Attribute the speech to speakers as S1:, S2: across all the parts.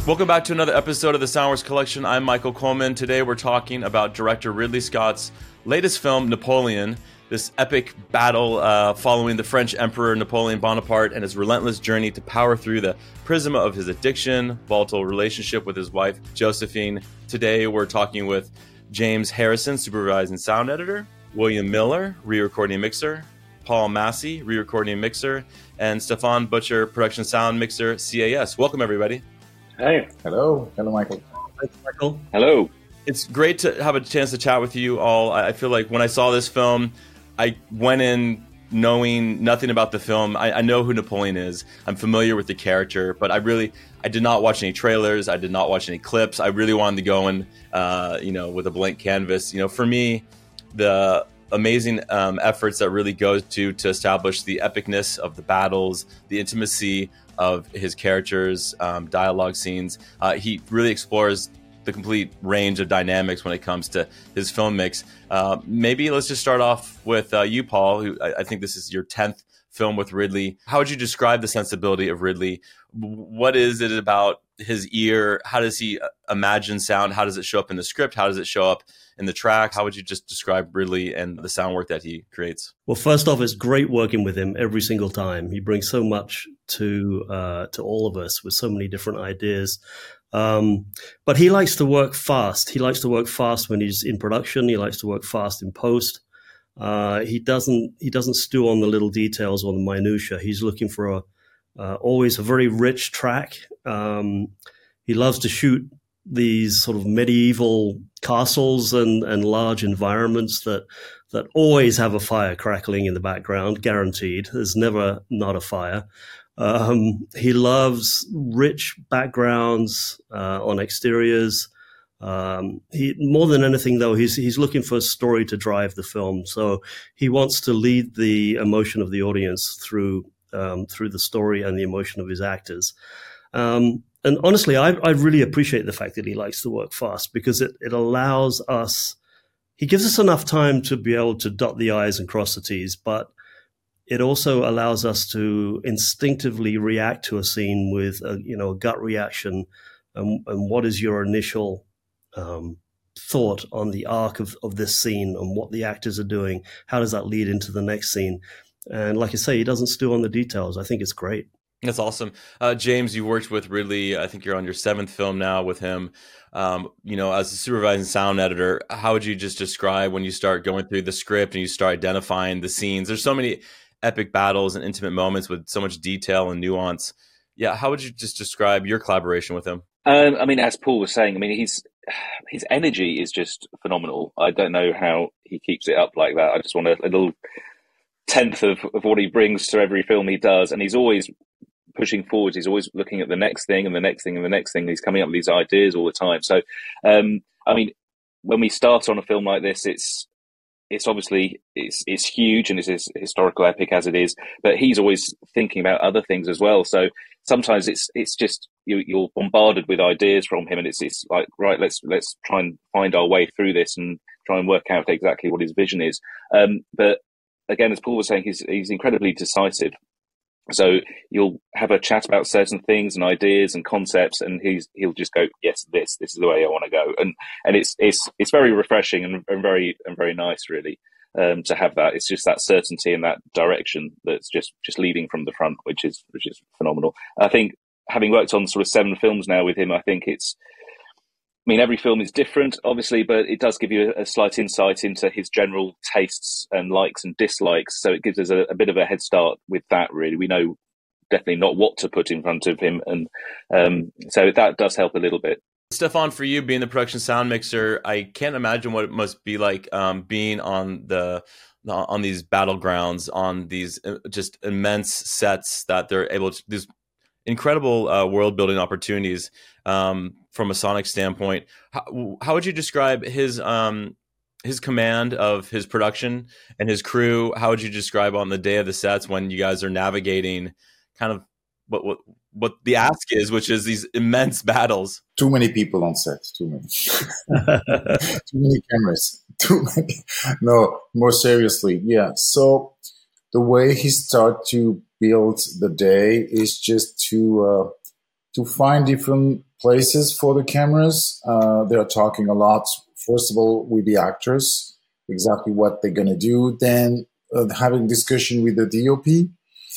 S1: Welcome back to another episode of the Soundworks Collection. I'm Michael Coleman. Today we're talking about director Ridley Scott's latest film, Napoleon, this epic battle following the French Emperor Napoleon Bonaparte and his relentless journey to power through the prism of his addiction, volatile relationship with his wife, Josephine. Today we're talking with James Harrison, supervising sound editor, William Miller, re-recording mixer, Paul Massey, re-recording mixer, and Stefan Butcher, production sound mixer, CAS. Welcome, everybody.
S2: Hey.
S3: Hello. Hello, Michael.
S2: Thanks, Michael.
S4: Hello.
S1: It's great to have a chance to chat with you all. I feel like when I saw this film, I went in knowing nothing about the film. I know who Napoleon is. I'm familiar with the character, but I did not watch any trailers. I did not watch any clips. I really wanted to go in, with a blank canvas. For me, the amazing efforts that really goes to establish the epicness of the battles, the intimacy of his characters, dialogue scenes. He really explores the complete range of dynamics when it comes to his film mix. Maybe let's just start off with you, Paul, who I think this is your 10th film with Ridley. How would you describe the sensibility of Ridley? What is it about his ear? How does he imagine sound? How does it show up in the script? How does it show up in the tracks? How would you just describe Ridley and the sound work that he creates?
S2: Well, first off, it's great working with him every single time. He brings so much to all of us with so many different ideas. But he likes to work fast. He likes to work fast when he's in production. He likes to work fast in post. He doesn't stew on the little details or the minutia. He's looking for always a very rich track. He loves to shoot these sort of medieval castles and large environments that always have a fire crackling in the background, guaranteed. There's never not a fire. He loves rich backgrounds on exteriors. More than anything, though, he's looking for a story to drive the film. So he wants to lead the emotion of the audience through the story and the emotion of his actors. And honestly, I really appreciate the fact that he likes to work fast, because it allows us, he gives us enough time to be able to dot the I's and cross the T's, but it also allows us to instinctively react to a scene with a gut reaction. And what is your initial thought on the arc of this scene and what the actors are doing? How does that lead into the next scene? And like I say, he doesn't stew on the details. I think it's great.
S1: That's awesome. James, you worked with Ridley. I think you're on your 7th film now with him. As a supervising sound editor, how would you just describe when you start going through the script and you start identifying the scenes? There's so many epic battles and intimate moments with so much detail and nuance. Yeah, how would you just describe your collaboration with him?
S4: As Paul was saying, his energy is just phenomenal. I don't know how he keeps it up like that. I just want a little tenth of what he brings to every film he does, and he's always pushing forward. He's always looking at the next thing and the next thing and the next thing. He's coming up with these ideas all the time. So, when we start on a film like this, it's obviously it's huge and it's as historical epic as it is, but he's always thinking about other things as well. So sometimes it's just you're bombarded with ideas from him, and it's like, right, let's try and find our way through this and try and work out exactly what his vision is. But again, as Paul was saying, he's incredibly decisive. So you'll have a chat about certain things and ideas and concepts, and he'll just go, yes, this is the way I want to go, and it's very refreshing and very nice, really, to have that. It's just that certainty and that direction that's just leading from the front, which is phenomenal. I think, having worked on sort of 7 films now with him, I think every film is different, obviously, but it does give you a slight insight into his general tastes and likes and dislikes. So it gives us a bit of a head start with that, really. We know definitely not what to put in front of him. And so that does help a little bit.
S1: Stefan, for you being the production sound mixer, I can't imagine what it must be like being on these battlegrounds, on these just immense sets that they're able to, these incredible world building opportunities. From a sonic standpoint, how would you describe his command of his production and his crew? How would you describe on the day of the sets when you guys are navigating kind of what the ask is, which is these immense battles?
S3: Too many people on set. Too many. Too many cameras. Too many. No, more seriously, yeah. So the way he starts to build the day is just to find different places for the cameras. They are talking a lot, first of all, with the actors, exactly what they're going to do. Then having discussion with the DOP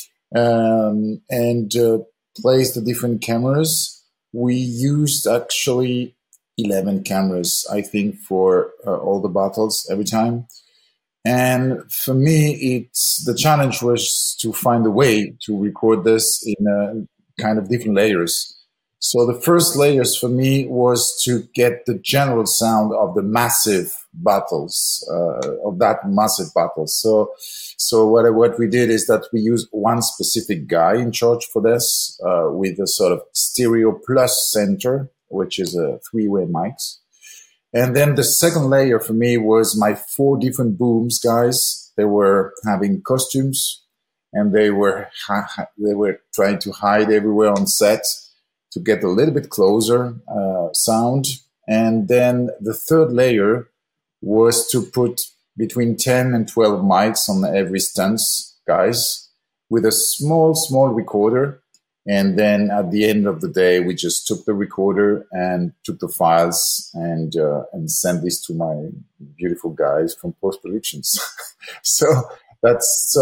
S3: and place the different cameras. We used actually 11 cameras, I think, for all the battles every time. And for me, the challenge was to find a way to record this in kind of different layers. So the first layers for me was to get the general sound of the massive battles, of that massive battle. So what we did is that we used one specific guy in charge for this, with a sort of stereo plus center, which is a 3-way mics. And then the second layer for me was my 4 different booms guys. They were having costumes and they were trying to hide everywhere on set to get a little bit closer sound. And then the third layer was to put between 10 and 12 mics on every stunts guys with a small recorder. And then at the end of the day, we just took the recorder and took the files and sent this to my beautiful guys from post productions. That's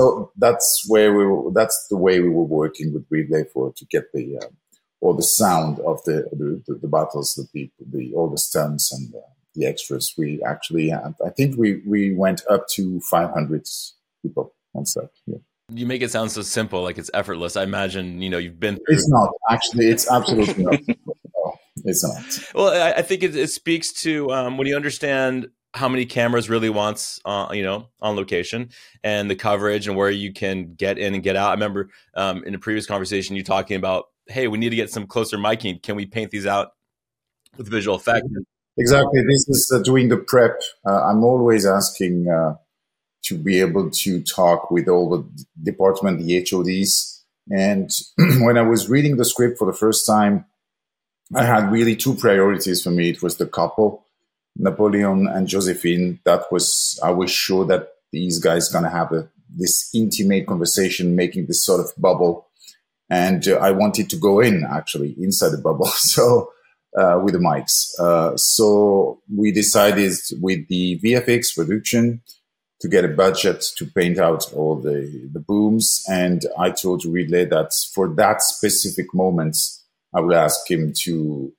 S3: the way we were working with Ridley to get all the sound of the battles, all the stunts and the extras. We actually had, I think we went up to 500 people on set. Yeah.
S1: You make it sound so simple, like it's effortless. I imagine, you've been through...
S3: It's not. Actually, it's absolutely not. No, it's not.
S1: Well, I think it speaks to when you understand how many cameras really wants, on location and the coverage and where you can get in and get out. I remember in a previous conversation, you talking about, hey, we need to get some closer miking. Can we paint these out with visual effect?
S3: Exactly. This is doing the prep. I'm always asking... to be able to talk with all the department, the HODs. And when I was reading the script for the first time, I had really 2 priorities for me. It was the couple, Napoleon and Josephine. I was sure that these guys going to have this intimate conversation, making this sort of bubble. And I wanted to go inside the bubble. So, with the mics. So we decided with the VFX production to get a budget to paint out all the booms. And I told Ridley that for that specific moment, I would ask him to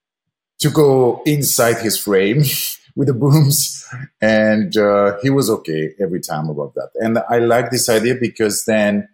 S3: go inside his frame with the booms. And he was okay every time about that. And I like this idea because then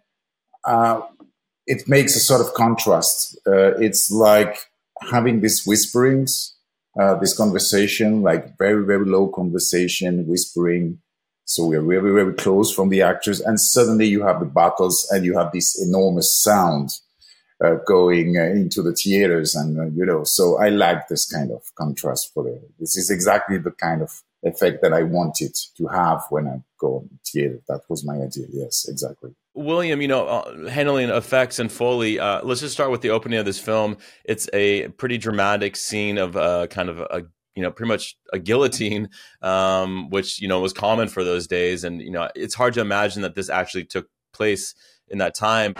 S3: it makes a sort of contrast. It's like having these whisperings, this conversation, like very, very low conversation, whispering. So we are very, very close from the actors, and suddenly you have the battles, and you have this enormous sound going into the theaters, and So I like this kind of contrast this is exactly the kind of effect that I wanted to have when I go on theater. That was my idea. Yes, exactly.
S1: William, handling effects and Foley. Let's just start with the opening of this film. It's a pretty dramatic scene of kind of a pretty much a guillotine, which, was common for those days. And, it's hard to imagine that this actually took place in that time.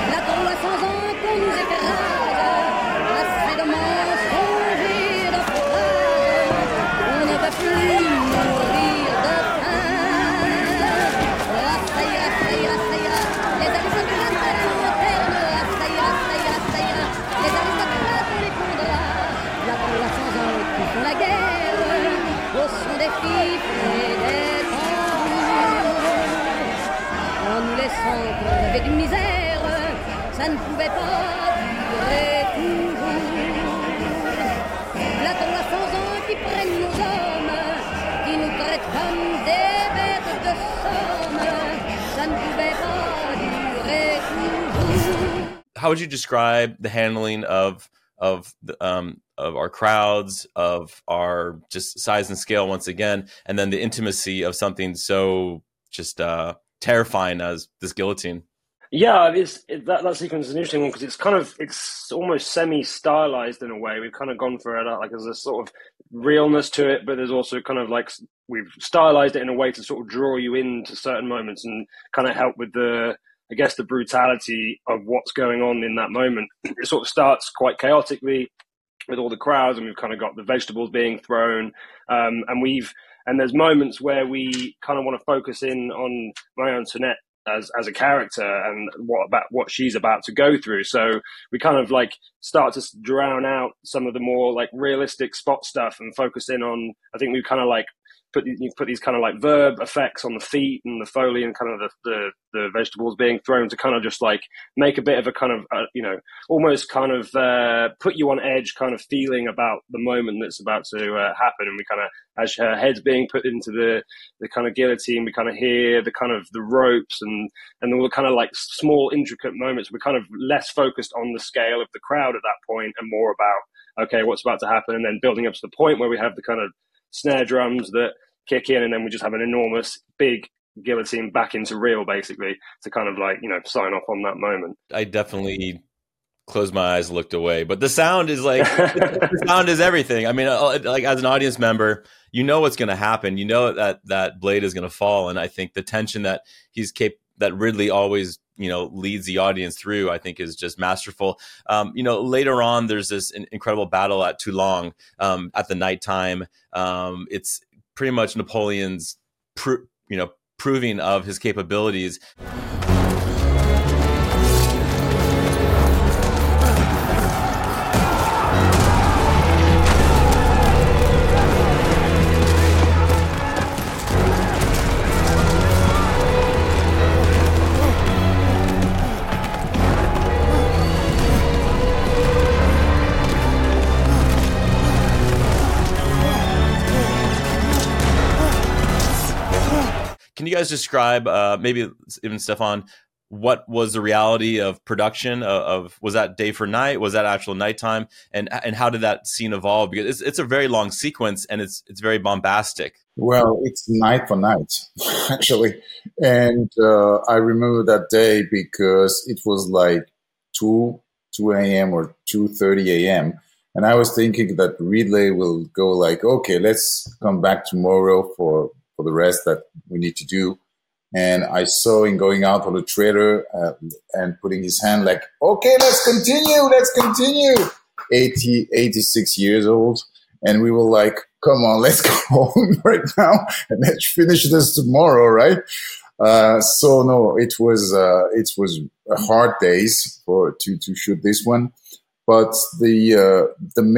S5: d'une misère, ça ne pouvait pas durer toujours. Platon a 100 ans qui prennent nos hommes, qui nous traitent comme des bêtes de somme, ça ne pouvait pas durer toujours.
S1: How would you describe the handling of our crowds, of our just size and scale once again, and then the intimacy of something so just terrifying as this guillotine?
S6: Yeah, that sequence is an interesting one because it's almost semi-stylized in a way. We've kind of gone for it, like there's a sort of realness to it, but there's also kind of like we've stylized it in a way to sort of draw you into certain moments and kind of help with the brutality of what's going on in that moment. It sort of starts quite chaotically with all the crowds, and we've kind of got the vegetables being thrown, and there's moments where we kind of want to focus in on Marie-Antoinette as a character and what she's about to go through. So we kind of like start to drown out some of the more like realistic spot stuff and focus in on, I think we kind of like put these kind of like verb effects on the feet and the Foley and kind of the vegetables being thrown to kind of just like make a bit of a kind of, almost kind of put you on edge kind of feeling about the moment that's about to happen. And we kind of, as her head's being put into the kind of guillotine, we kind of hear the kind of the ropes and all the kind of like small intricate moments. We're kind of less focused on the scale of the crowd at that point and more about, okay, what's about to happen, and then building up to the point where we have the kind of snare drums that kick in, and then we just have an enormous big guillotine back into reel, basically, to kind of like, sign off on that moment.
S1: I definitely closed my eyes, looked away, but the sound is like, the sound is everything. I mean, like as an audience member, you know what's going to happen. You know that blade is going to fall, and I think the tension that that Ridley always leads the audience through, I think is just masterful. Later on, there's this incredible battle at Toulon at the nighttime. It's pretty much Napoleon's proving of his capabilities. Can you guys describe, maybe even Stefan, what was the reality of production of was that day for night? Was that actual nighttime? And how did that scene evolve? Because it's a very long sequence and it's very bombastic.
S3: Well, it's night for night, actually. And I remember that day because it was like 2 a.m. or 2:30 a.m. And I was thinking that Ridley will go like, okay, let's come back tomorrow for the rest that we need to do. And I saw him going out on the trailer and putting his hand like, okay, let's continue. 86 years old. And we were like, come on, let's go home right now and let's finish this tomorrow, right? So no, it was hard days to shoot this one. But the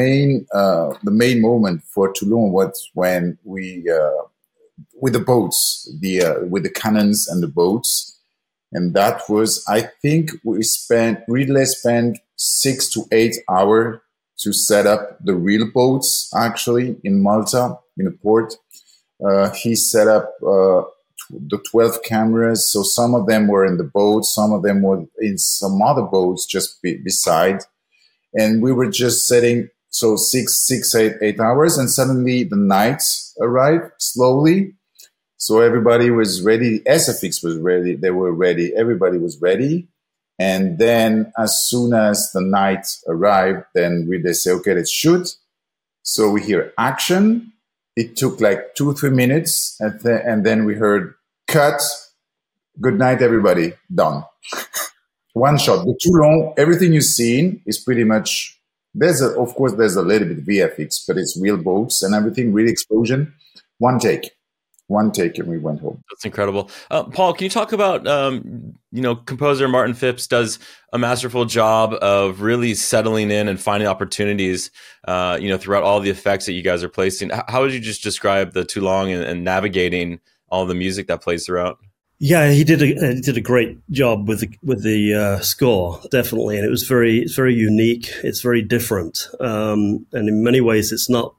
S3: main moment for Toulon was when we with the boats, with the cannons and the boats, and that was, I think, Ridley spent 6 to 8 hours to set up the real boats actually in Malta in the port. He set up the 12 cameras, so some of them were in the boat, some of them were in some other boats just beside, and we were just setting. So 8 hours, and suddenly the night arrived slowly. So everybody was ready. SFX was ready. They were ready. Everybody was ready. And then as soon as the night arrived, then they say, okay, let's shoot. So we hear action. It took like 2-3 minutes. And then we heard cut. Good night, everybody. Done. One shot. The Toulon, everything you've seen is pretty much, of course, there's a little bit VFX, but it's real boats and everything, real explosion. One take, and we went home.
S1: That's incredible. Paul, can you talk about, composer Martin Phipps does a masterful job of really settling in and finding opportunities, throughout all the effects that you guys are placing. How would you just describe the Toulon and navigating all the music that plays throughout?
S2: Yeah, he did a great job with the score, definitely, and it's very unique. It's very different, and in many ways, it's not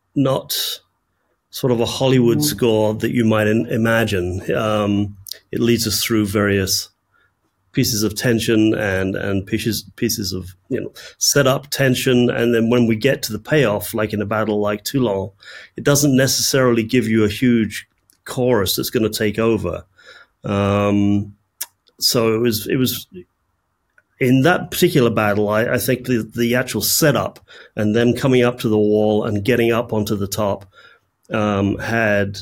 S2: sort of a Hollywood score that you might imagine. It leads us through various pieces of tension and pieces of set up tension, and then when we get to the payoff, like in a battle like Toulon, it doesn't necessarily give you a huge chorus that's going to take over. So it was in that particular battle, I think the actual setup and them coming up to the wall and getting up onto the top had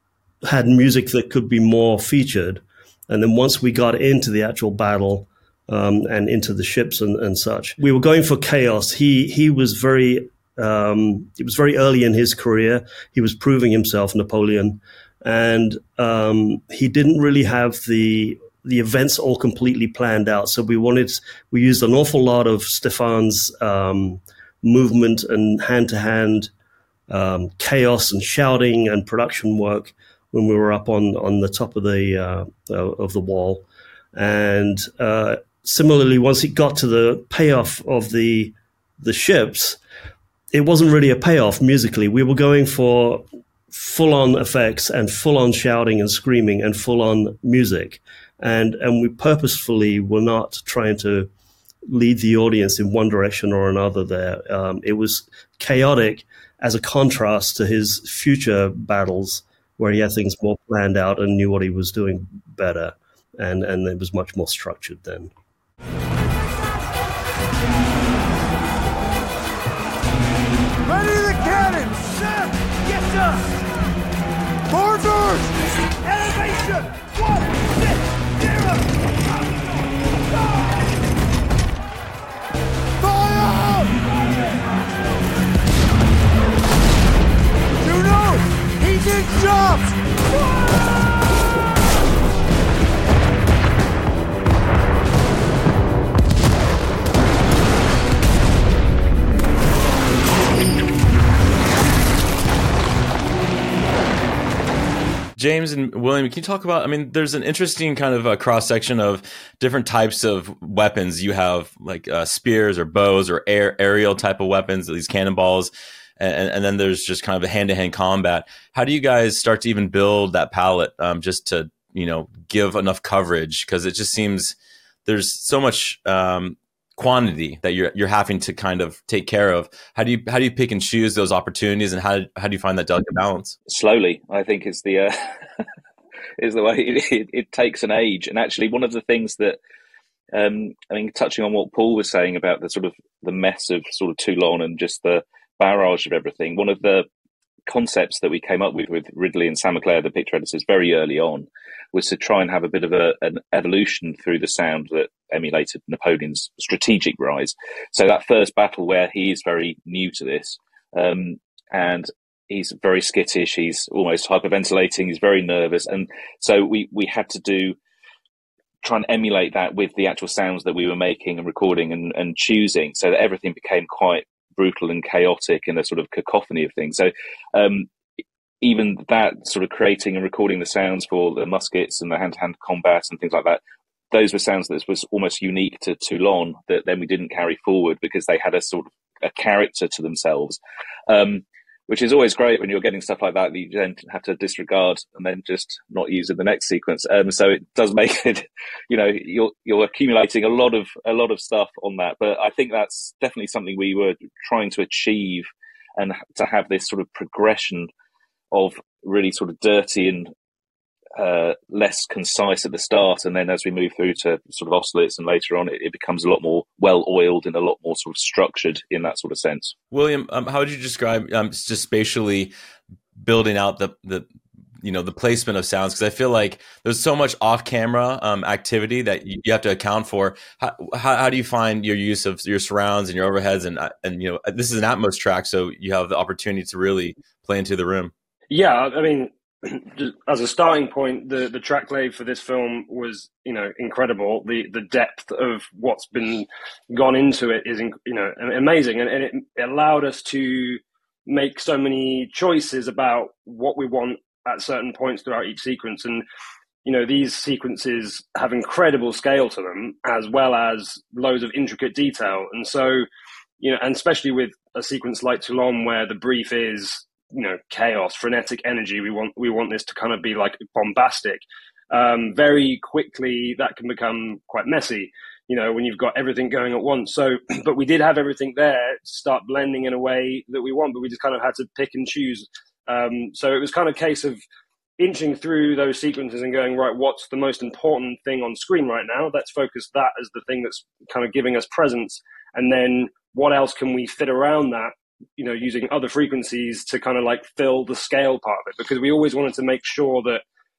S2: music that could be more featured. And then once we got into the actual battle, and into the ships and such. We were going for chaos. He was very it was very early in his career. He was proving himself, Napoleon, and he didn't really have the events all completely planned out. So we used an awful lot of Stefan's movement and hand-to-hand chaos and shouting and production work when we were up on the top of the wall. And similarly, once it got to the payoff of the ships, it wasn't really a payoff musically. We were going for full-on effects and full-on shouting and screaming and full-on music. And we purposefully were not trying to lead the audience in one direction or another there. It was chaotic as a contrast to his future battles, where he had things more planned out and knew what he was doing better, and it was much more structured then.
S7: Ready the cannon! Sir! Yes, sir! Orders! Elevation! 160! Fire! Juno! He's in jobs!
S1: James and William, can you talk about, I mean, there's an interesting kind of cross-section of different types of weapons. You have like spears or bows or aerial type of weapons, these cannonballs, and then there's just kind of a hand-to-hand combat. How do you guys start to even build that palette just to, give enough coverage? Because it just seems there's so much quantity that you're having to kind of take care of. How do you pick and choose those opportunities, and how do you find that delicate balance?
S4: Slowly, I think is the is the way it takes an age. And actually, one of the things that touching on what Paul was saying about the sort of the mess of sort of Toulon and just the barrage of everything, one of the concepts that we came up with Ridley and Sam McClare, the picture editors, very early on, was to try and have a bit of an evolution through the sound that emulated Napoleon's strategic rise. So that first battle where he is very new to this, and he's very skittish, he's almost hyperventilating, he's very nervous. And so we had to try and emulate that with the actual sounds that we were making and recording and choosing, so that everything became quite brutal and chaotic in a sort of cacophony of things. So even that sort of creating and recording the sounds for the muskets and the hand-to-hand combat and things like that, those were sounds that was almost unique to Toulon that then we didn't carry forward because they had a sort of a character to themselves, which is always great when you're getting stuff like that you then have to disregard and then just not use in the next sequence. So it does make it, you're accumulating a lot of stuff on that. But I think that's definitely something we were trying to achieve, and to have this sort of progression of really sort of dirty and less concise at the start, and then as we move through to sort of Austerlitz and later on, it becomes a lot more well-oiled and a lot more sort of structured in that sort of sense.
S1: William, how would you describe just spatially building out the placement of sounds? Because I feel like there's so much off-camera activity that you have to account for. How do you find your use of your surrounds and your overheads? And this is an Atmos track, so you have the opportunity to really play into the room.
S6: Yeah, I mean, as a starting point, the tracklay for this film was, incredible. The depth of what's been gone into it is, amazing, and it allowed us to make so many choices about what we want at certain points throughout each sequence. And these sequences have incredible scale to them, as well as loads of intricate detail. And so, and especially with a sequence like Toulon, where the brief is chaos, frenetic energy. We want this to kind of be like bombastic. Very quickly, that can become quite messy, when you've got everything going at once. So, but we did have everything there to start blending in a way that we want, but we just kind of had to pick and choose. So it was kind of a case of inching through those sequences and going, right, what's the most important thing on screen right now? Let's focus that as the thing that's kind of giving us presence. And then what else can we fit around that? Using other frequencies to kind of like fill the scale part of it, because we always wanted to make sure that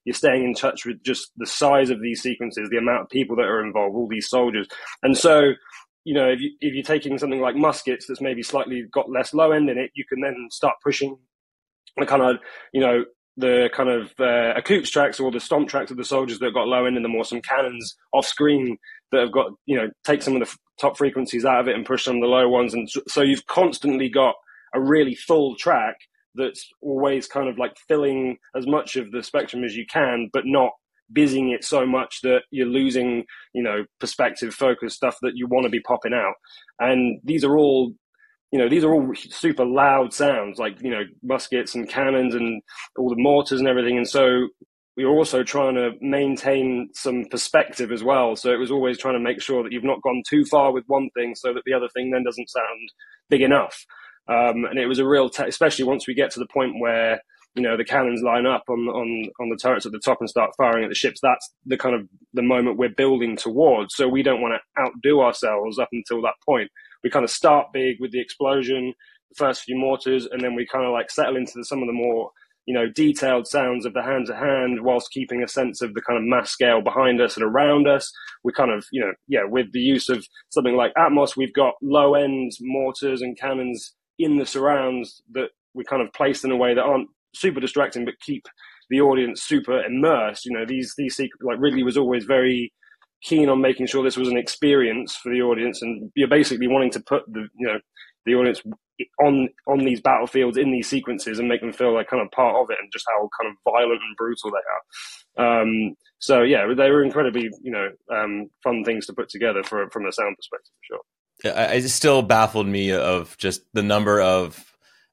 S6: you're staying in touch with just the size of these sequences, the amount of people that are involved, all these soldiers. And so, you know, if you're taking something like muskets that's maybe slightly got less low end in it, you can then start pushing the kind of, you know, the kind of Akoops tracks or the stomp tracks of the soldiers that have got low end, and the more some cannons off screen that have got, you know, take some of the top frequencies out of it and push some of the low ones. And so you've constantly got a really full track that's always kind of like filling as much of the spectrum as you can, but not busying it so much that you're losing, you know, perspective, focus, stuff that you want to be popping out. And these are all, you know, these are all super loud sounds, like, you know, muskets and cannons and all the mortars and everything. And so we were also trying to maintain some perspective as well. So it was always trying to make sure that you've not gone too far with one thing so that the other thing then doesn't sound big enough. And it was a real, especially once we get to the point where, you know, the cannons line up on the turrets at the top and start firing at the ships. That's the kind of the moment we're building towards. So we don't want to outdo ourselves up until that point. We kind of start big with the explosion, the first few mortars, and then we kind of like settle into some of the more, you know, detailed sounds of the hand-to-hand, whilst keeping a sense of the kind of mass scale behind us and around us. We kind of, you know, yeah, with the use of something like Atmos, we've got low-end mortars and cannons in the surrounds that we kind of placed in a way that aren't super distracting, but keep the audience super immersed. You know, these like Ridley was always very keen on making sure this was an experience for the audience, and you're basically wanting to put the, you know, the audience on these battlefields in these sequences and make them feel like kind of part of it, and just how kind of violent and brutal they are. So yeah, they were incredibly, you know, fun things to put together from a sound perspective, for sure.
S1: It still baffled me of just the number of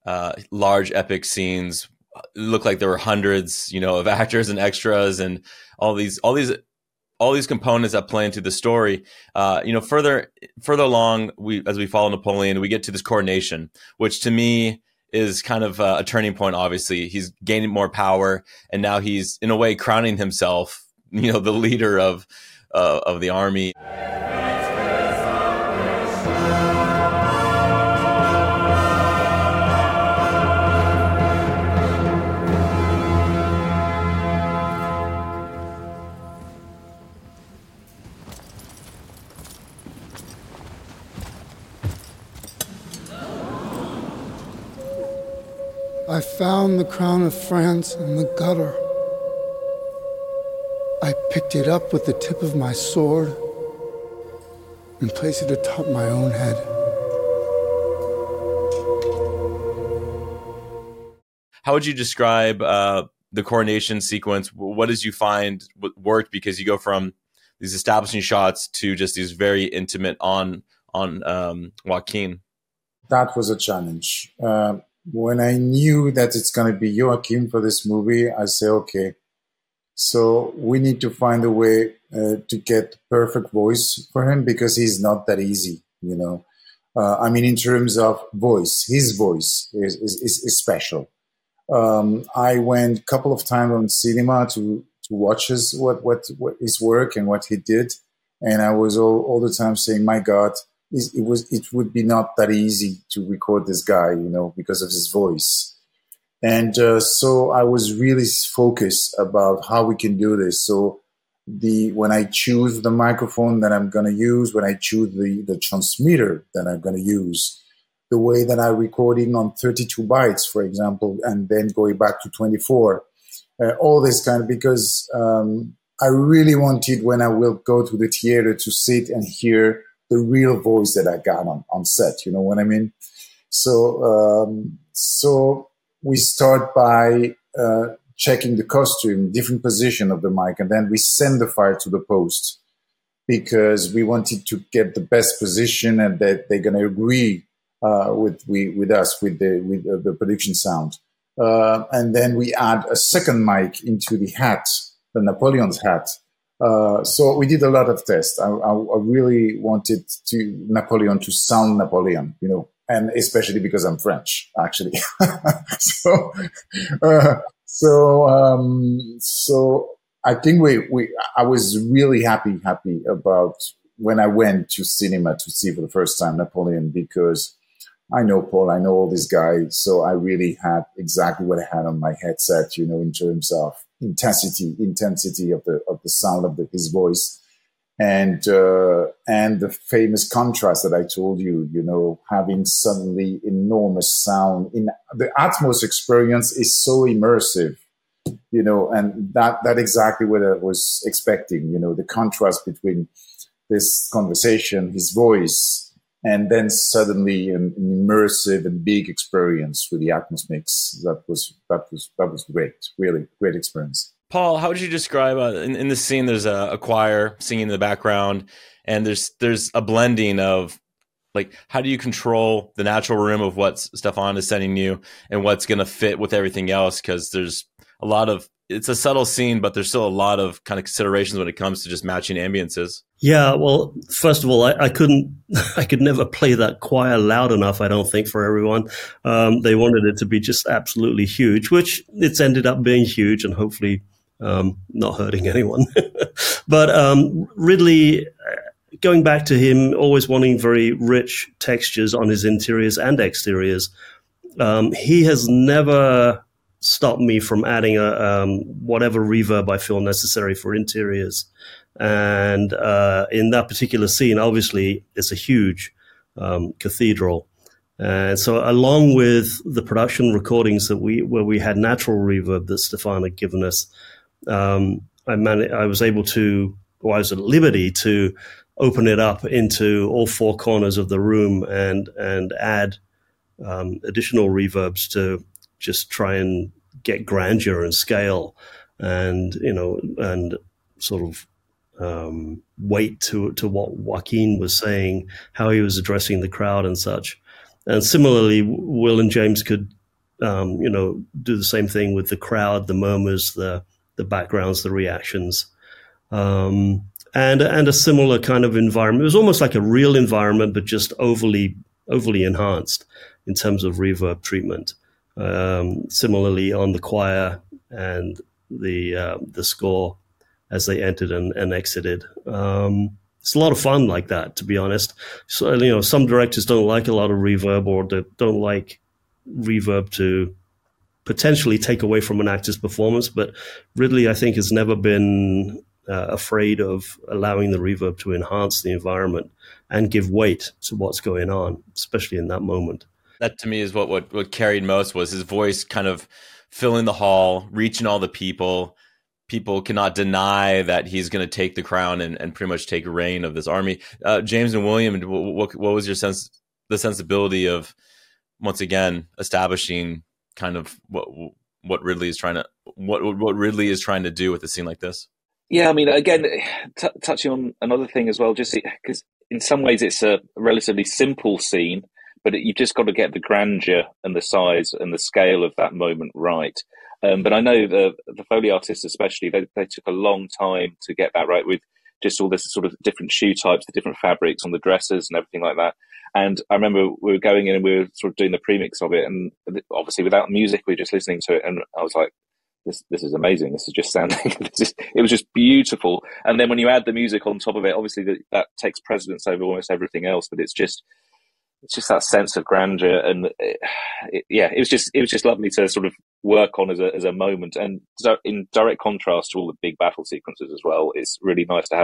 S1: large epic scenes. It looked like there were hundreds, you know, of actors and extras and all these components that play into the story. You know, further along, as we follow Napoleon, we get to this coronation, which to me is kind of a turning point. Obviously, he's gaining more power, and now he's in a way crowning himself, you know, the leader of the army.
S8: I found the crown of France in the gutter. I picked it up with the tip of my sword and placed it atop my own head.
S1: How would you describe the coronation sequence? What did you find worked? Because you go from these establishing shots to just these very intimate on Joaquin.
S3: That was a challenge. When I knew that it's going to be Joaquin for this movie, I say, okay, so we need to find a way to get perfect voice for him, because he's not that easy, you know. I mean, in terms of voice, his voice is special. I went a couple of times on cinema to watch his work and what he did, and I was all the time saying, my God, it would be not that easy to record this guy, you know, because of his voice. And so I was really focused about how we can do this. So when I choose the microphone that I'm going to use, when I choose the transmitter that I'm going to use, the way that I'm recording on 32 bytes, for example, and then going back to 24, all this kind of, because I really wanted, when I will go to the theater, to sit and hear the real voice that I got on set, you know what I mean? So we start by checking the costume, different position of the mic, and then we send the file to the post, because we wanted to get the best position and that they're going to agree with us, with the production sound. And then we add a second mic into the hat, the Napoleon's hat. So we did a lot of tests. I really wanted Napoleon to sound Napoleon, you know, and especially because I'm French, actually. So I think I was really happy about when I went to cinema to see for the first time Napoleon, because I know Paul, I know all these guys, so I really had exactly what I had on my headset, you know, in terms of intensity of the sound of his voice. And the famous contrast that I told you, having suddenly enormous sound in the Atmos experience is so immersive, and that exactly what I was expecting, the contrast between this conversation, his voice, and then suddenly an immersive and big experience with the Atmos mix. That was great, really great experience.
S1: Paul, how would you describe in the scene? There's a choir singing in the background, and there's a blending of, like, how do you control the natural rhythm of what Stefan is sending you and what's going to fit with everything else? Because there's a lot of, it's a subtle scene, but there's still a lot of kind of considerations when it comes to just matching ambiances.
S2: Yeah, well, first of all, I could never play that choir loud enough, I don't think, for everyone. They wanted it to be just absolutely huge, which it's ended up being huge and hopefully not hurting anyone. But Ridley, going back to him always wanting very rich textures on his interiors and exteriors, he has never stopped me from adding whatever reverb I feel necessary for interiors. And in that particular scene, obviously, it's a huge cathedral. And so along with the production recordings where we had natural reverb that Stefan had given us, I was able to, or I was at liberty to open it up into all four corners of the room and add additional reverbs to just try and get grandeur and scale and, and sort of weight to what Joaquin was saying, how he was addressing the crowd and such. And similarly, Will and James could, do the same thing with the crowd, the murmurs, the backgrounds, the reactions, and a similar kind of environment. It was almost like a real environment, but just overly enhanced in terms of reverb treatment. Similarly on the choir and the score as they entered and exited. It's a lot of fun like that, to be honest. So, some directors don't like a lot of reverb, or they don't like reverb to potentially take away from an actor's performance. But Ridley, I think, has never been afraid of allowing the reverb to enhance the environment and give weight to what's going on, especially in that moment.
S1: That to me is what carried most, was his voice kind of filling the hall, reaching all the people. People cannot deny that he's going to take the crown and pretty much take reign of this army. James and William, what was your the sensibility of, once again, establishing kind of what Ridley is trying to do with a scene like this?
S4: Yeah, I mean, again, touching on another thing as well, just because in some ways it's a relatively simple scene, but you've just got to get the grandeur and the size and the scale of that moment right. But I know the Foley artists especially, they took a long time to get that right, with just all this sort of different shoe types, the different fabrics on the dresses and everything like that. And I remember we were going in and we were sort of doing the premix of it, and obviously without music, we were just listening to it, and I was like, this is amazing. This is just sounding, it was just beautiful. And then when you add the music on top of it, obviously that takes precedence over almost everything else, but it's just that sense of grandeur, and it was just lovely to sort of work on as a moment, and in direct contrast to all the big battle sequences as well. It's really nice to have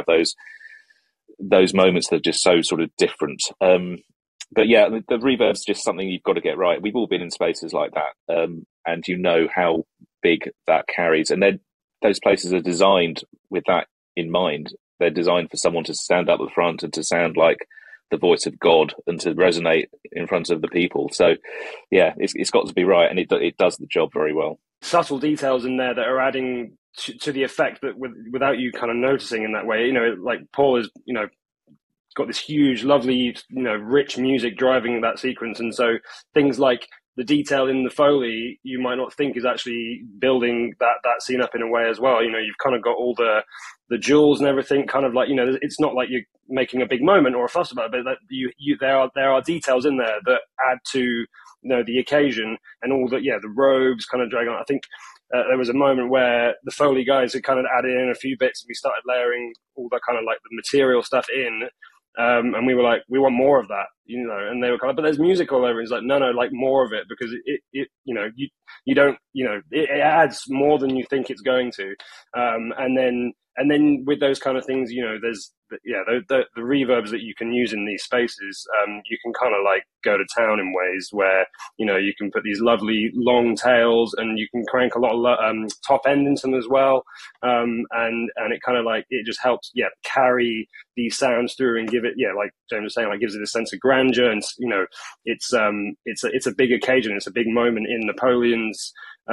S4: those moments that are just so sort of different. But yeah, the reverb's just something you've got to get right. We've all been in spaces like that, and you know how big that carries. And then those places are designed with that in mind. They're designed for someone to stand up at the front and to sound like the voice of God and to resonate in front of the people. So yeah, it's got to be right, and it does the job very well.
S6: Subtle details in there that are adding to the effect, that without you kind of noticing in that way. Like Paul is, got this huge, lovely, rich music driving that sequence, and so things like the detail in the Foley you might not think is actually building that scene up in a way as well. You've kind of got all the jewels and everything, kind of like, it's not like you're making a big moment or a fuss about it, but that there are details in there that add to the occasion, and all the robes kind of drag on. I think there was a moment where the Foley guys had kind of added in a few bits, and we started layering all that kind of like the material stuff in. And we were like, we want more of that, and they were kind of, but there's music all over. He's like, no, like more of it, because it you don't, it adds more than you think it's going to. And then with those kind of things, there's the reverbs that you can use in these spaces. You can kind of like go to town in ways where, you can put these lovely long tails, and you can crank a lot of top end into them as well. And it kind of like, it just helps, carry these sounds through and give it, like James was saying, like gives it a sense of grandeur. And, it's a big occasion. It's a big moment in Napoleon's,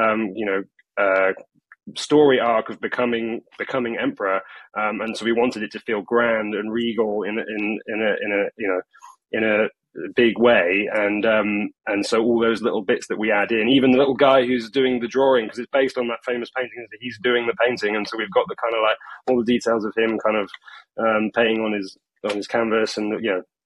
S6: story arc of becoming emperor, and so we wanted it to feel grand and regal in a big way, and so all those little bits that we add in, even the little guy who's doing the drawing, because it's based on that famous painting, that he's doing the painting, and so we've got the kind of like all the details of him kind of painting on his canvas, and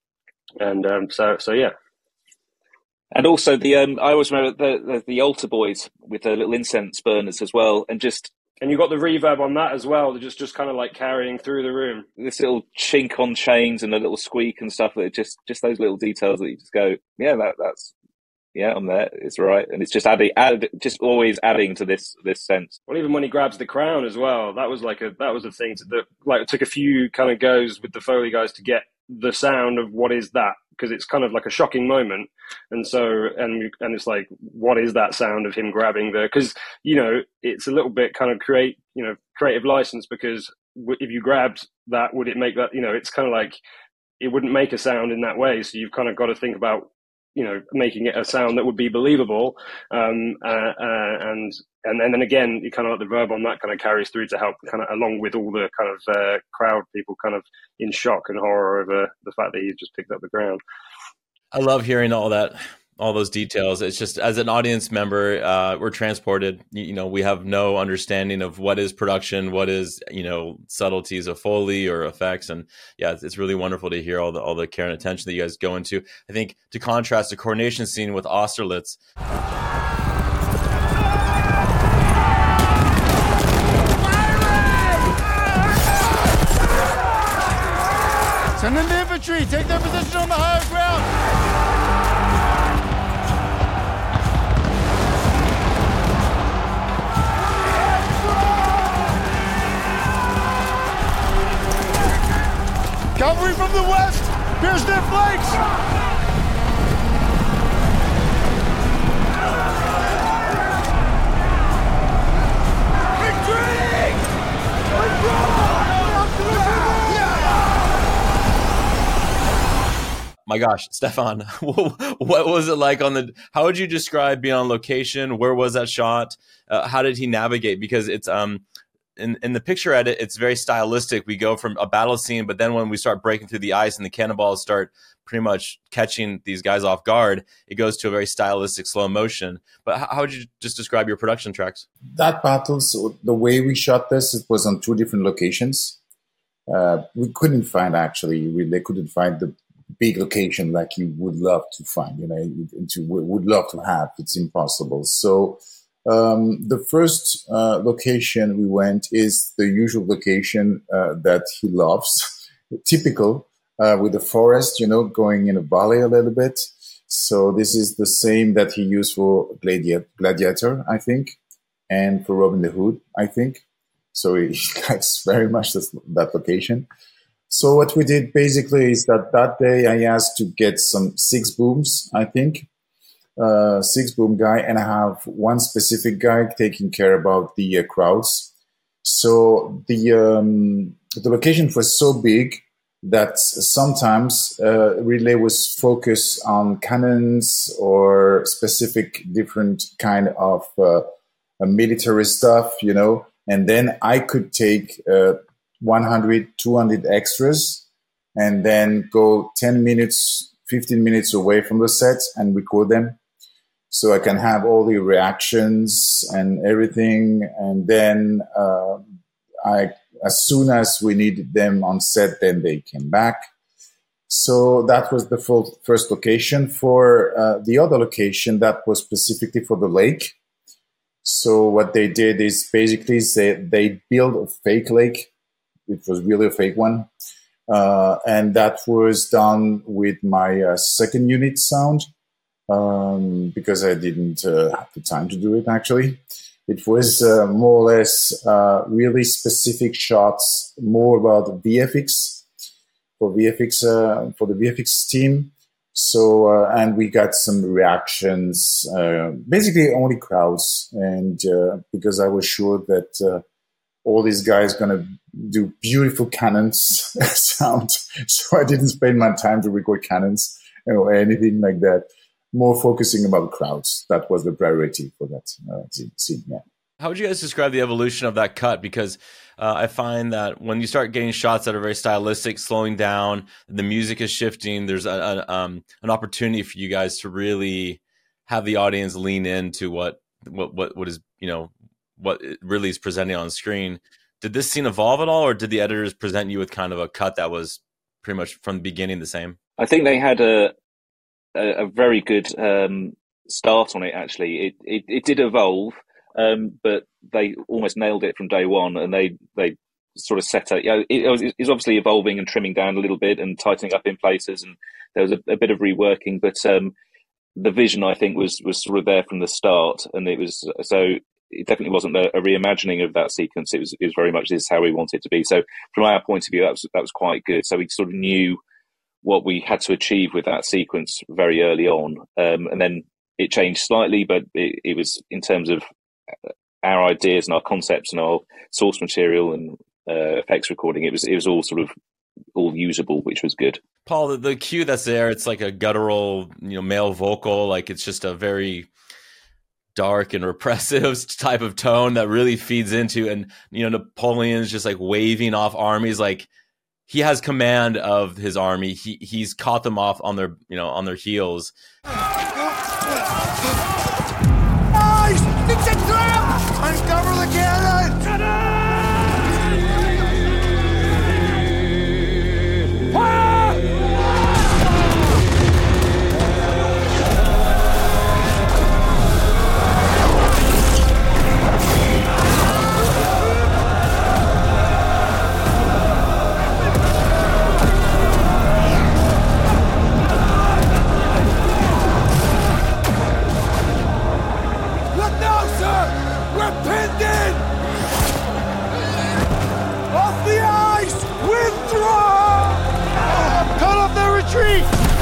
S6: so yeah.
S4: And also I always remember the altar boys with the little incense burners as well, and
S6: you got the reverb on that as well, just kind of like carrying through the room.
S4: This little chink on chains and a little squeak and stuff. That just those little details that you just go, that's I'm there. It's right, and it's just just always adding to this sense.
S6: Well, even when he grabs the crown as well, that was a thing it took a few kind of goes with the Foley guys to get the sound of what is that, because it's kind of like a shocking moment, and so and it's like, what is that sound of him grabbing because it's a little bit kind of creative license, because if you grabbed that, would it make that, it's kind of like it wouldn't make a sound in that way, so you've kind of got to think about making it a sound that would be believable, and then again, you kind of like the verb on that kind of carries through to help kind of along with all the kind of crowd people kind of in shock and horror over the fact that he's just picked up the ground.
S1: I love hearing all those details. It's just, as an audience member, we're transported. We have no understanding of what is production, what is subtleties of Foley or effects, and it's really wonderful to hear all the care and attention that you guys go into. I think, to contrast the coronation scene with Austerlitz.
S7: Send in the infantry! Take their position on the higher ground! Cavalry from the west! Pierce their flanks!
S1: My gosh, Stefan, what was it like how would you describe being on location? Where was that shot? How did he navigate? Because it's, in the picture edit, it's very stylistic. We go from a battle scene, but then when we start breaking through the ice and the cannonballs start pretty much catching these guys off guard, it goes to a very stylistic slow motion. But how would you just describe your production tracks?
S3: That battle, so the way we shot this, it was on 2 different locations. We couldn't find, they couldn't find the big location like you would love to find, would love to have. It's impossible. So the first location we went is the usual location that he loves, typical, with the forest, going in a valley a little bit. So this is the same that he used for Gladiator, I think, and for Robin Hood, I think. So he likes very much that location. So what we did basically is that day I asked to get some 6 booms, I think, 6 boom guy, and I have one specific guy taking care about the crowds. So the location was so big that sometimes relay was focused on cannons or specific different kind of military stuff, and then I could take 100, 200 extras and then go 10 minutes, 15 minutes away from the set and record them. So I can have all the reactions and everything. And then as soon as we needed them on set, then they came back. So that was the first location. For the other location, that was specifically for the lake. So what they did is basically they built a fake lake. It was really a fake one. And that was done with my second unit sound, because I didn't have the time to do it, actually. It was more or less really specific shots, more about VFX, for the VFX team. So, and we got some reactions, basically only crowds. And because I was sure that all these guys going to do beautiful cannons sound. So I didn't spend my time to record cannons or anything like that. More focusing about crowds. That was the priority for that scene. Yeah.
S1: How would you guys describe the evolution of that cut? Because I find that when you start getting shots that are very stylistic, slowing down, the music is shifting. There's an opportunity for you guys to really have the audience lean into what is, what it really is presenting on screen. Did this scene evolve at all, or did the editors present you with kind of a cut that was pretty much from the beginning the same?
S4: I think they had a very good start on it. Actually, it did evolve, but they almost nailed it from day one, and they sort of set out. It was obviously evolving and trimming down a little bit and tightening up in places, and there was a bit of reworking. But the vision, I think, was sort of there from the start, and it was so. It definitely wasn't a reimagining of that sequence. It was very much this is how we want it to be. So from our point of view, that was quite good. So we sort of knew what we had to achieve with that sequence very early on, and then it changed slightly, but it was in terms of our ideas and our concepts and our source material and effects recording. It was all sort of all usable, which was good.
S1: Paul, the cue that's there, it's like a guttural, male vocal, like it's just a very dark and repressive type of tone that really feeds into, and Napoleon's just like waving off armies, like he has command of his army. He's caught them off on their heels.
S7: Nice! It's a trap! Uncover the cannon! Fire! Off the ice! Withdraw! Cut off their retreat!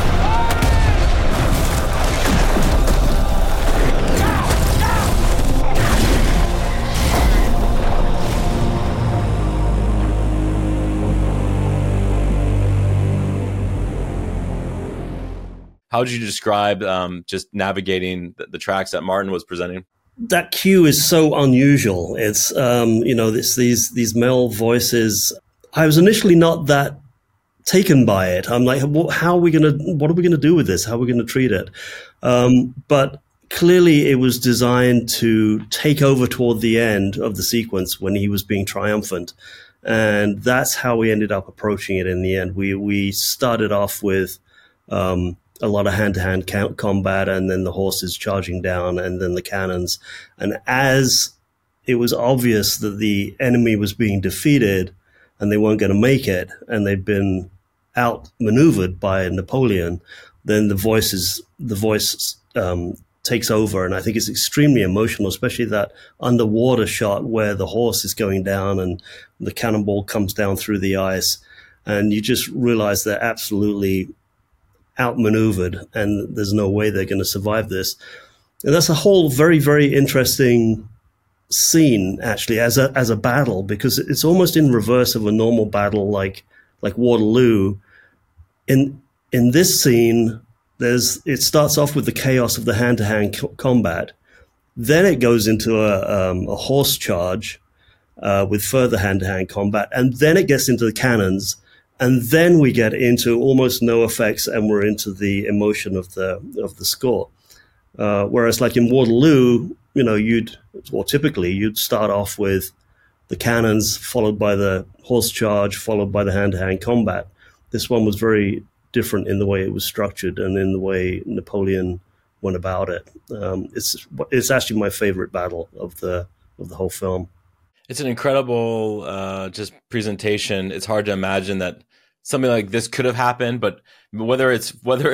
S1: How would you describe just navigating the tracks that Martin was presenting?
S2: That cue is so unusual. It's it's these male voices. I was initially not that taken by it. I'm like, what are we gonna do with this? How are we gonna treat it? But clearly, it was designed to take over toward the end of the sequence when he was being triumphant, and that's how we ended up approaching it in the end. We started off with a lot of hand-to-hand combat, and then the horses charging down, and then the cannons. And as it was obvious that the enemy was being defeated and they weren't going to make it, and they'd been outmaneuvered by Napoleon, then the voice takes over. And I think it's extremely emotional, especially that underwater shot where the horse is going down and the cannonball comes down through the ice. And you just realize they're absolutely outmaneuvered, and there's no way they're going to survive this. And that's a whole very, very interesting scene, actually, as a battle, because it's almost in reverse of a normal battle like Waterloo. In this scene, it starts off with the chaos of the hand-to-hand combat. Then it goes into a horse charge with further hand-to-hand combat, and then it gets into the cannons. And then we get into almost no effects, and we're into the emotion of the score. Whereas, like in Waterloo, typically you'd start off with the cannons, followed by the horse charge, followed by the hand-to-hand combat. This one was very different in the way it was structured and in the way Napoleon went about it. It's actually my favorite battle of the whole film.
S1: It's an incredible just presentation. It's hard to imagine that something like this could have happened, but whether it's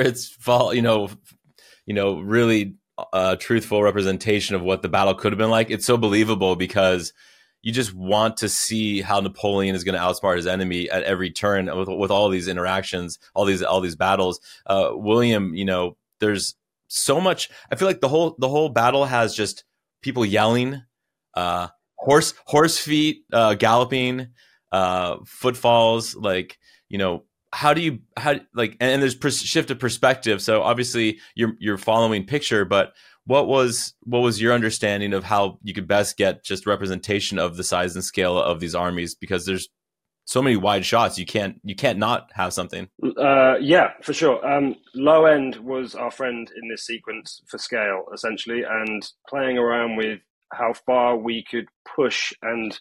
S1: really truthful representation of what the battle could have been like, it's so believable because you just want to see how Napoleon is going to outsmart his enemy at every turn with all these interactions, all these battles. William, there's so much. I feel like the whole battle has just people yelling, horse feet galloping, footfalls. Like, and there's shift of perspective. So obviously you're following picture, but what was your understanding of how you could best get just representation of the size and scale of these armies? Because there's so many wide shots, you can't not have something.
S6: Yeah, for sure. Low end was our friend in this sequence for scale, essentially, and playing around with how far we could push and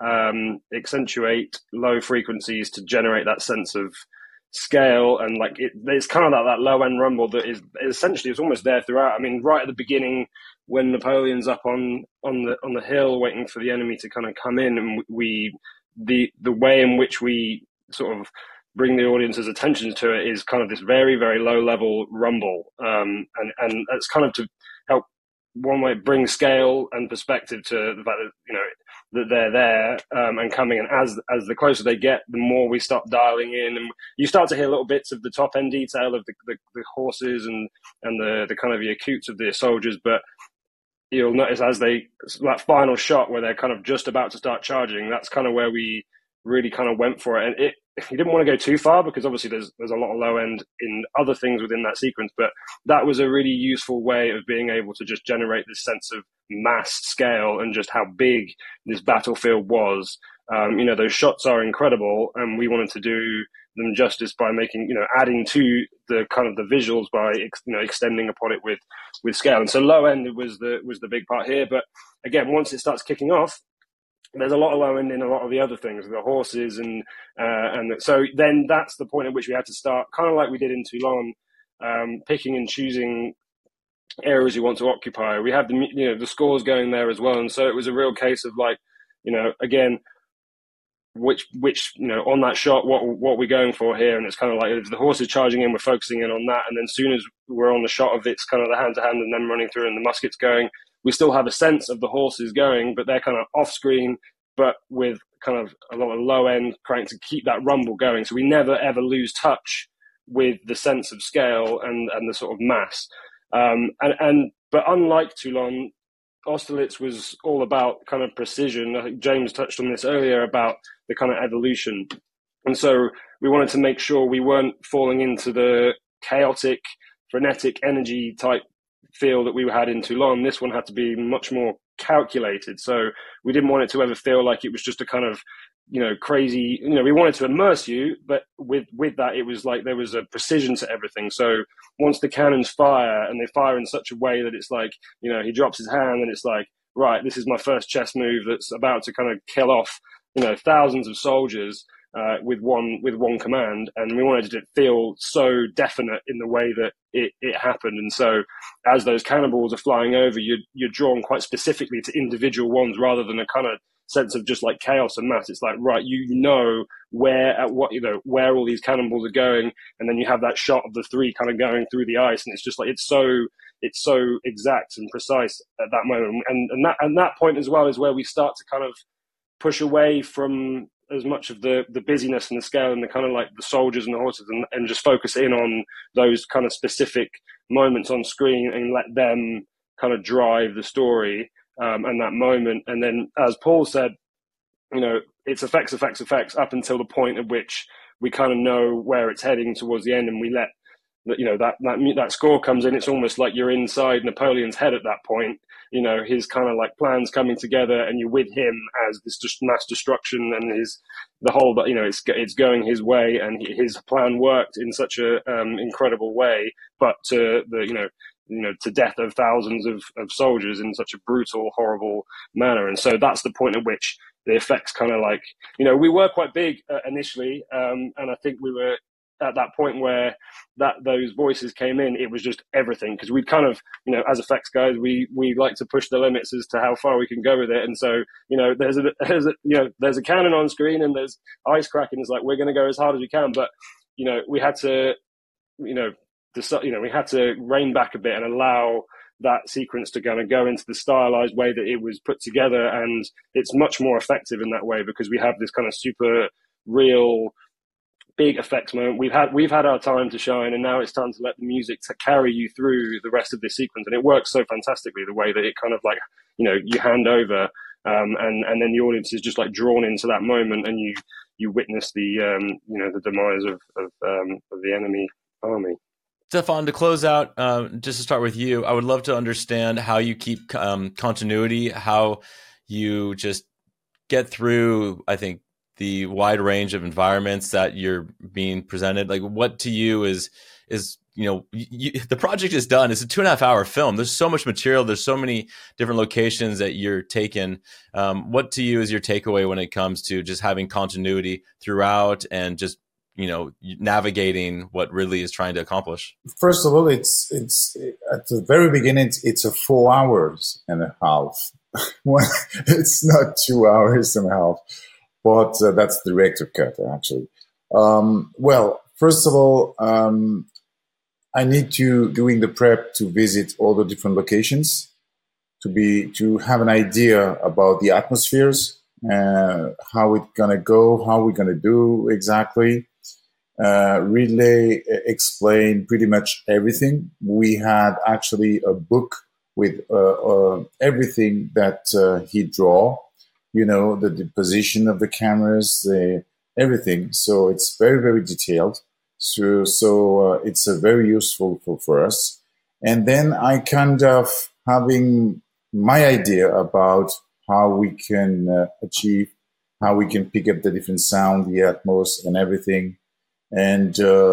S6: accentuate low frequencies to generate that sense of scale. And like it's kind of that low end rumble that is essentially it's almost there throughout. I mean, right at the beginning when Napoleon's up on the hill waiting for the enemy to kind of come in, and the way in which we sort of bring the audience's attention to it is kind of this very, very low level rumble, and it's kind of to help one way bring scale and perspective to the fact that that they're there and coming. And as the closer they get, the more we start dialing in, and you start to hear little bits of the top end detail of the horses and the kind of the acutes of the soldiers. But you'll notice as that final shot where they're kind of just about to start charging, that's kind of where we really kind of went for it. And you didn't want to go too far because obviously there's a lot of low end in other things within that sequence, but that was a really useful way of being able to just generate this sense of mass scale and just how big this battlefield was. Those shots are incredible, and we wanted to do them justice by making, adding to the kind of the visuals by, extending upon it with scale. And so low end was the big part here. But again, once it starts kicking off, there's a lot of low end in a lot of the other things, the horses, and so then that's the point at which we had to start, kind of like we did in Toulon, picking and choosing areas you want to occupy. We have the scores going there as well, and so it was a real case of like, again, which on that shot, what we're going for here, and it's kind of like if the horse is charging in, we're focusing in on that, and then as soon as we're on the shot of it's kind of the hand to hand and them running through and the muskets going, we still have a sense of the horses going, but they're kind of off screen, but with kind of a lot of low end crank to keep that rumble going. So we never ever lose touch with the sense of scale and the sort of mass. But unlike Toulon, Austerlitz was all about kind of precision. I think James touched on this earlier about the kind of evolution. And so we wanted to make sure we weren't falling into the chaotic, frenetic energy type feel that we had in Toulon. This one had to be much more calculated. So we didn't want it to ever feel like it was just a kind of, crazy, we wanted to immerse you, but with that, it was like there was a precision to everything. So once the cannons fire, and they fire in such a way that it's like, he drops his hand and it's like, right, this is my first chess move that's about to kind of kill off, thousands of soldiers with one command. And we wanted it to feel so definite in the way that it happened. And so as those cannonballs are flying over, you're drawn quite specifically to individual ones rather than a kind of sense of just like chaos and mass. It's like, right, where all these cannonballs are going, and then you have that shot of the three kind of going through the ice, and it's just like it's so exact and precise at that moment. And that point as well is where we start to kind of push away from as much of the busyness and the scale and the kind of like the soldiers and the horses, and just focus in on those kind of specific moments on screen and let them kind of drive the story and that moment. And then, as Paul said, it's effects up until the point at which we kind of know where it's heading towards the end, and we let that score comes in. It's almost like you're inside Napoleon's head at that point. His kind of like plans coming together, and you're with him as this just mass destruction and it's going his way, and his plan worked in such a incredible way, but to to death of thousands of soldiers in such a brutal, horrible manner. And so that's the point at which the effects kind of like, we were quite big initially, and I think we were at that point where those voices came in, it was just everything, because we'd kind of, as effects guys, we like to push the limits as to how far we can go with it. And so, there's a cannon on screen and there's ice cracking. It's like, we're going to go as hard as we can, but we had to, we had to rein back a bit and allow that sequence to kind of go into the stylized way that it was put together. And it's much more effective in that way, because we have this kind of super real big effects moment. We've had our time to shine, and now it's time to let the music to carry you through the rest of this sequence. And it works so fantastically, the way that it kind of like, you hand over, and then the audience is just like drawn into that moment, and you witness the the demise of the enemy army.
S1: Stefan, to close out, just to start with you, I would love to understand how you keep continuity, how you just get through, I think, the wide range of environments that you're being presented. Like, what to you is the project is done. It's a 2.5 hour film. There's so much material. There's so many different locations that you're taking. What to you is your takeaway when it comes to just having continuity throughout and just navigating what Ridley is trying to accomplish?
S3: First of all, it's at the very beginning, it's a 4 hours and a half. It's not 2 hours and a half, but that's the director cut, actually. Well, first of all, I need to doing the prep to visit all the different locations to have an idea about the atmospheres, how it's gonna go, how we're gonna do exactly. Ridley explained pretty much everything. We had actually a book with everything that he draw, the position of the cameras, everything. So it's very, very detailed. So it's very useful for us. And then I kind of having my idea about how we can achieve, how we can pick up the different sound, the atmos and everything. And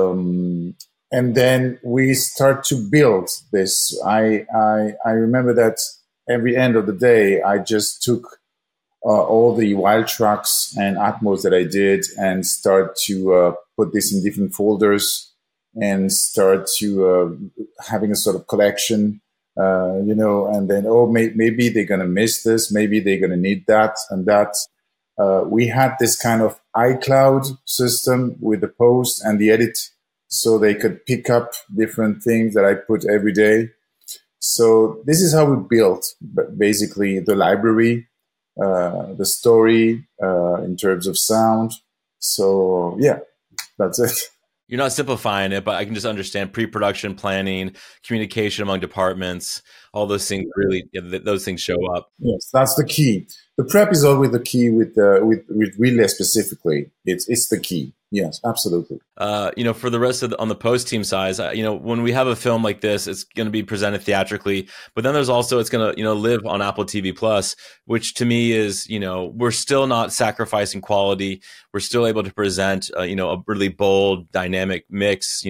S3: then we start to build this. I remember that every end of the day, I just took all the wild tracks and atmos that I did and start to put this in different folders and start to having a sort of collection, and then, maybe they're going to miss this. Maybe they're going to need that and that. We had this kind of iCloud system with the post and the edit, so they could pick up different things that I put every day. So this is how we built basically the library, the story in terms of sound. So yeah, that's it.
S1: You're not simplifying it, but I can just understand pre-production planning, communication among departments, all those things really, those things show up.
S3: Yes, that's the key. The prep is always the key with Relay specifically. It's the key. Yes, absolutely.
S1: For the rest of on the post team size, when we have a film like this, it's going to be presented theatrically, but then there's also, it's going to, live on Apple TV Plus, which to me is, we're still not sacrificing quality. We're still able to present, a really bold, dynamic mix,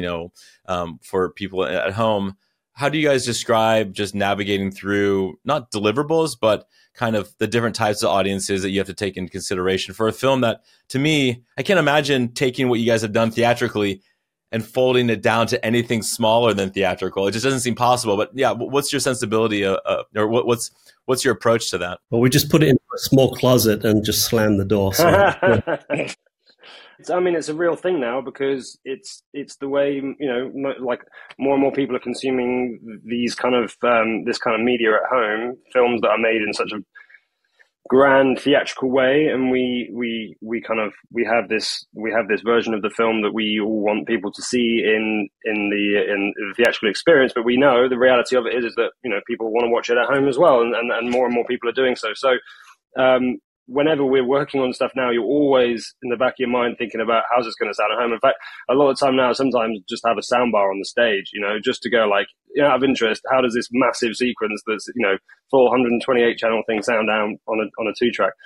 S1: for people at home. How do you guys describe just navigating through not deliverables, but kind of the different types of audiences that you have to take into consideration for a film that, to me, I can't imagine taking what you guys have done theatrically and folding it down to anything smaller than theatrical. It just doesn't seem possible. But yeah, what's your sensibility, or what's your approach to that?
S2: Well, we just put it in a small closet and just slam the door. So, yeah.
S6: It's a real thing now, because it's the way, like more and more people are consuming these kind of this kind of media at home, films that are made in such a grand theatrical way, and we have this version of the film that we all want people to see in the theatrical experience. But we know the reality of it is that people want to watch it at home as well, and more people are doing so. So whenever we're working on stuff now, you're always in the back of your mind thinking about how's this going to sound at home. In fact, a lot of time now, sometimes just have a soundbar on the stage, just to go like, out of interest, how does this massive sequence that's, full 128 channel thing sound down on a 2-track?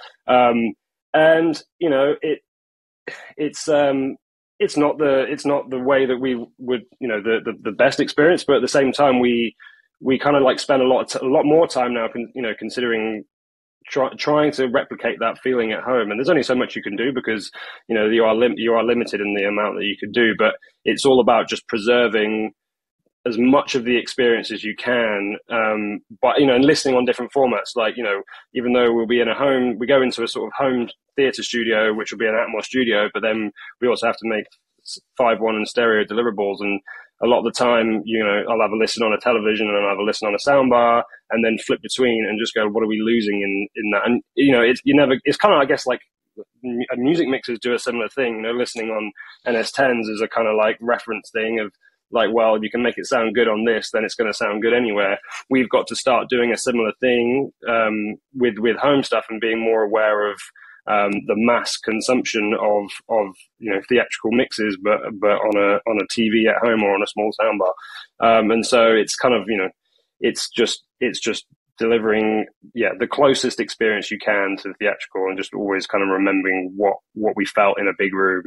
S6: It's not the way that we would, the best experience, but at the same time, we kind of like spend a lot more time now, considering trying to replicate that feeling at home. And there's only so much you can do because, you know, you are limited in the amount that you can do, but it's all about just preserving as much of the experience as you can, but, you know, and listening on different formats. Like, you know, even though we'll be in a home, we go into a sort of home theatre studio, which will be an Atmos studio, but then we also have to make 5.1 and stereo deliverables. And a lot of the time, you know, I'll have a listen on a television and I'll have a listen on a soundbar and then flip between and just go, what are we losing in that? And, you know, it's kind of, I guess, like music mixers do a similar thing. You know, listening on NS10s is a kind of like reference thing of, like, well, if you can make it sound good on this, then it's going to sound good anywhere. We've got to start doing a similar thing with home stuff and being more aware of the mass consumption of you know, theatrical mixes, but on a TV at home or on a small soundbar. And so it's kind of, you know, it's just delivering the closest experience you can to the theatrical, and just always kind of remembering what we felt in a big room.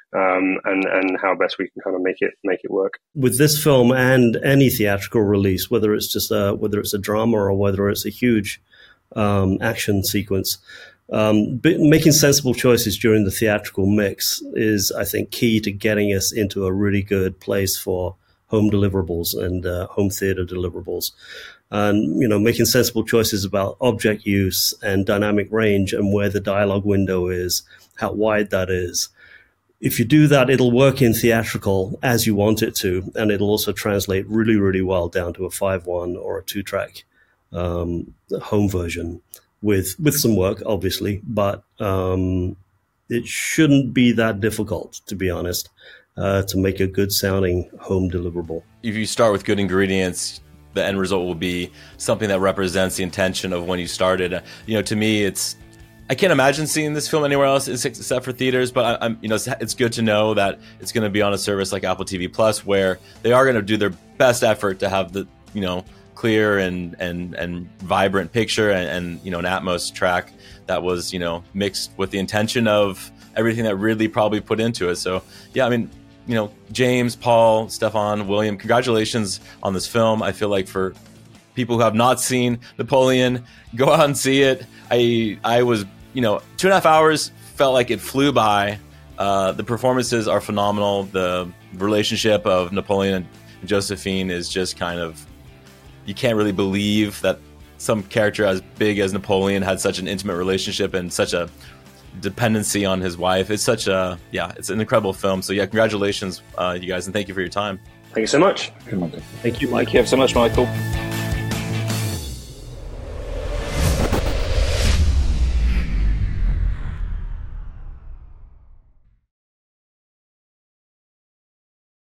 S6: And how best we can kind of make it work. With
S2: this film and any theatrical release, whether it's a drama or whether it's a huge action sequence, making sensible choices during the theatrical mix is, I think, key to getting us into a really good place for home deliverables and home theater deliverables. And, you know, making sensible choices about object use and dynamic range and where the dialogue window is, how wide that is. If you do that, it'll work in theatrical as you want it to, and it'll also translate really, really well down to a 5.1 or a 2-track home version with some work, obviously, but it shouldn't be that difficult, to be honest, to make a good sounding home deliverable.
S1: If you start with good ingredients, the end result will be something that represents the intention of when you started. You know, to me, I can't imagine seeing this film anywhere else except for theaters, but I'm, you know, it's good to know that it's going to be on a service like Apple TV Plus, where they are going to do their best effort to have the, you know, clear and vibrant picture and you know, an Atmos track that was, you know, mixed with the intention of everything that Ridley probably put into it. So yeah, I mean, you know, James, Paul, Stefan, William, congratulations on this film. I feel like for people who have not seen Napoleon, go out and see it. I was, you know, 2.5 hours felt like it flew by. The performances are phenomenal. The relationship of Napoleon and Josephine is just kind of, you can't really believe that some character as big as Napoleon had such an intimate relationship and such a dependency on his wife. It's such a, it's an incredible film. So yeah, congratulations, you guys, and thank you for your time.
S6: Thank you so much.
S2: Thank you, Mike.
S4: Thank you so much, Michael.